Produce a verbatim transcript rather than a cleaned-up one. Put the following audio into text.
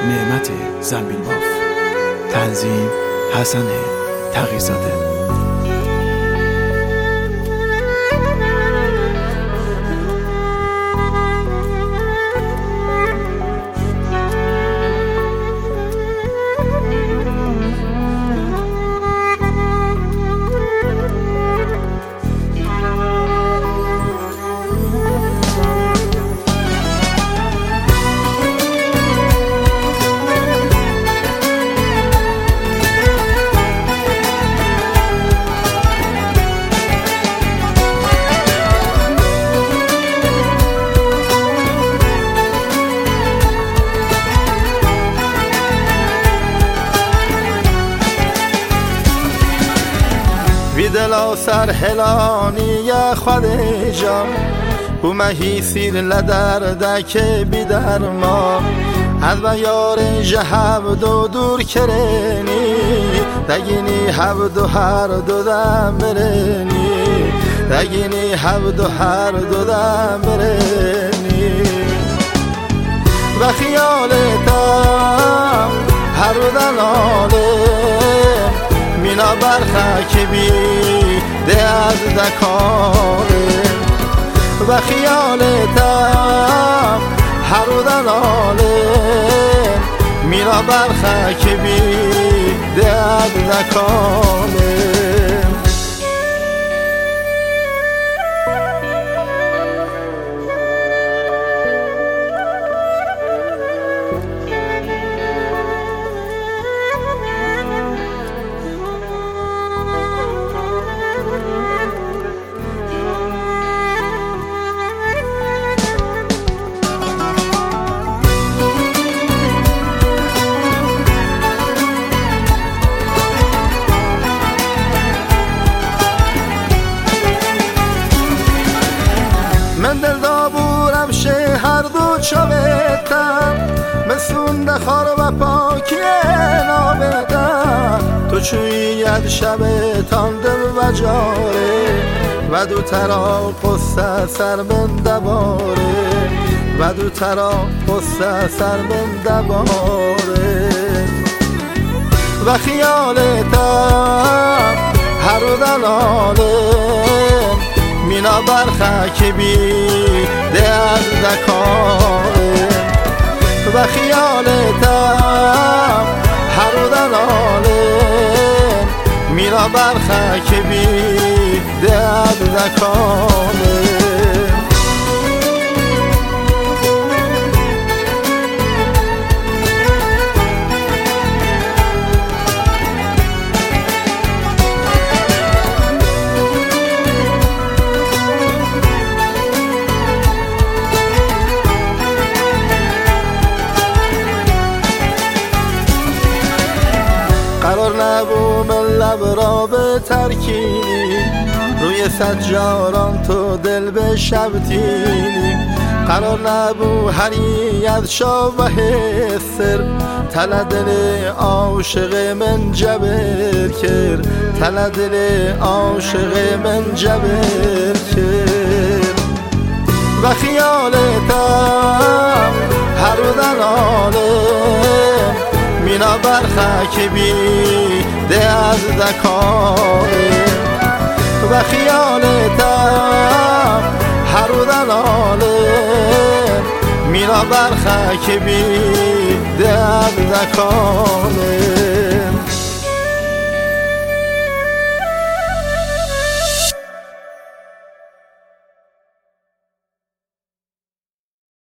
نعمت زنبیل باف. تنظیم حسن تقی‌زاده. دلا سر هلانی خود جان بو مهی سیر لدردک بیدر ما از و یار جهب دو دور کرنی دگینی هب دو هر دو دم برنی دگینی هب دو هر دو دم برنی و خیالتم هر دن آلم مینا برخک بی ده از دکاره و خیالتم هر دن آلم مینا برخک بی ده از دکاره من دل دابورم شه هر دو چاوتم مسون دخار و پاکی نابدم تو چوید شب تاندم و جاره و دو ترا قصه سر من دباره و دو ترا قصه سر من دباره و خیالتم هر دن آلم مینا برخک بی ده از دکاره و خیالتم هر دن آلم مینا برخک بی ده از دکاره قرار نبو من لب را به ترکینی روی سجاران تو دل به شبتینی قرار نبو هری از شاه و حسر تل دل عاشق من جبر کرد تل دل عاشق من جبر کرد و خیالتم هر دن آلم مینا برخک بی ده از دکاره و خیالتم هر دن آلم مینا برخک بی ده از دکاره